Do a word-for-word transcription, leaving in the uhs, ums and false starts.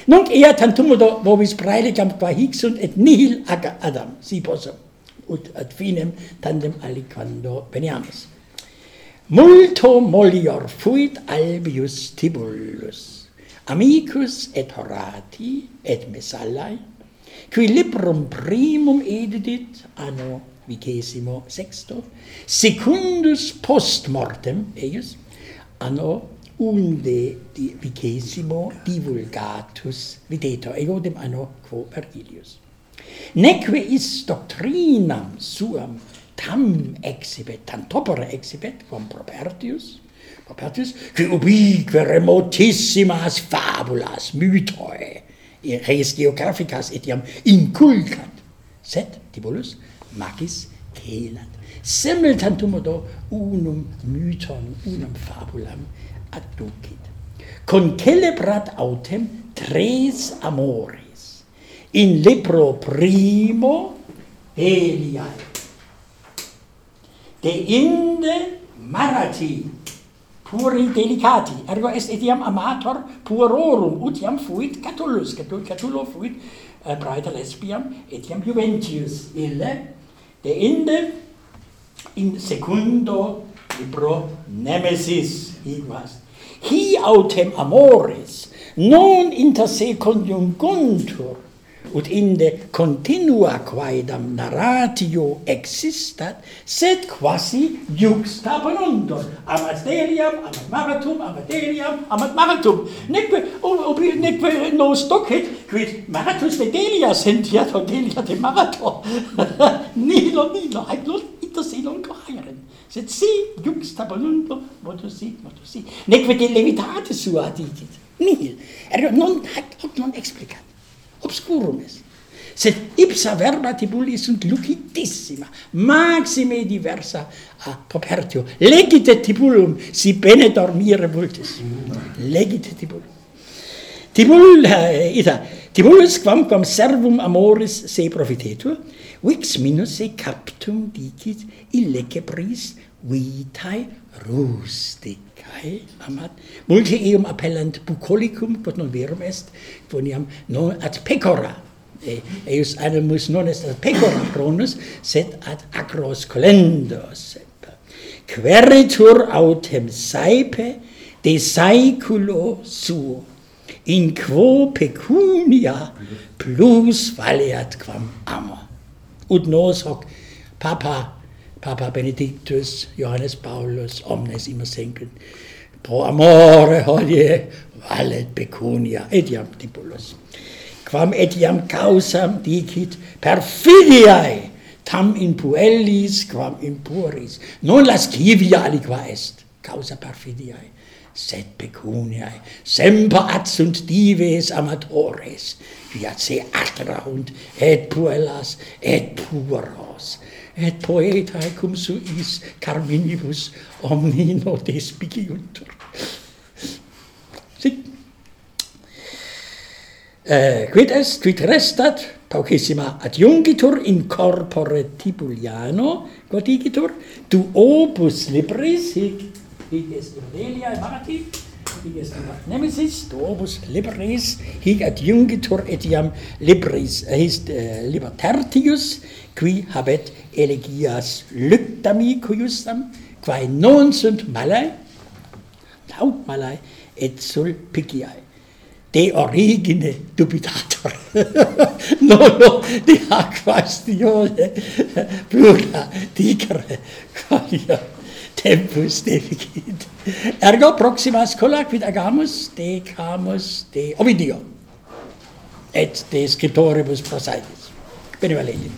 Nunc ea tantumodo vobis praelecam qua hic sunt et nihil aga Adam, si possum, ut ad finem tandem aliquando veniamus. Multo mollior fuit Albius Tibullus, amicus et Horati et Messallae, qui librum primum edidit anno vicesimo sexto, secundus post mortem eius, anno unde di vicesimo divulgatus videtur, ego dem anno quo Vergilius. Neque is doctrinam suam tam exhibet, tantopere exhibet, quam Propertius, Propertius, qui ubique remotissimas fabulas, mythoi, res geographicas etiam inculcat, sed, Tibullus, magis celat. Semel tantumodo unum mython, unum fabulam adducit. Concelebrat autem tres amores, in libro primo Eliae, de inde marati puri delicati, ergo est etiam amator puerorum, utiam fuit Catullus, Catullo fuit uh, praeter lesbiam, etiam Juventius ille, de inde in secundo libro Nemesis higuas. Hi autem amores non inter se conjunguntur, ut inde continua quaedam narratio existat, sed quasi juxtaponuntur, amat deliam, amat maratum, amat deliam, amat maratum. Neque, ubi, neque nos docet, quid maratus de delia sentiat, o delia de marator. Nilo, nilo, haec non inter se non coheren. Sed si juxtaponuntur, motus si, motus si. Neque de levitate sua dicit. Nihil. Ergo non haec hoc non explicat. Obscurum est. Sed ipsa verba Tibulli sunt lucidissima, maxime diversa a Propertio. Legite Tibullum, si bene dormire multis. Legite Tibullum. Tibull, uh, ita, Tibullus quamquam servum amoris se profitetur, vix minus se captum dicit illecebris vitae rusticae, amat, multi eum appellant bucolicum, quod non verum est, quoniam non ad pecora, e, eius animus non est ad pecora pronus, sed ad acros colendos. Queritur autem saepe de saeculo suo, in quo pecunia plus valeat quam amor. Ut nos hoc papa Papa Benedictus, Johannes Paulus, omnes immer senken, pro amore hodie valet pecunia, etiam Tibullus. Quam etiam causam dicit perfidiae, tam in puellis, quam in puris. Non lascivia aliqua est, causa perfidiae, sed pecuniae, semper adsunt dives amatores, fiat se atrahunt, et puellas, et pueros, et poetae cum suis carminibus omnino despiciuntur. Sic. Uh, quid est, quid restat, paucissima adjungitur in corpore Tibulliano, quod digitur, tu opus libris, hic, hic est Delia Marati, hic est Nemesis, tu opus libris, hic adjungitur etiam libris, est uh, liber tertius, qui habet elegias luctami cuiusam, quae non sunt malae, laut malae, et sulpiciae. De origine dubitator. no, no, de aquastione plura dicere, qualia tempus deficit. Ergo proxima schola quid agamus de camus de Ovidio, et de scriptoribus prosaedis. Bene valedi.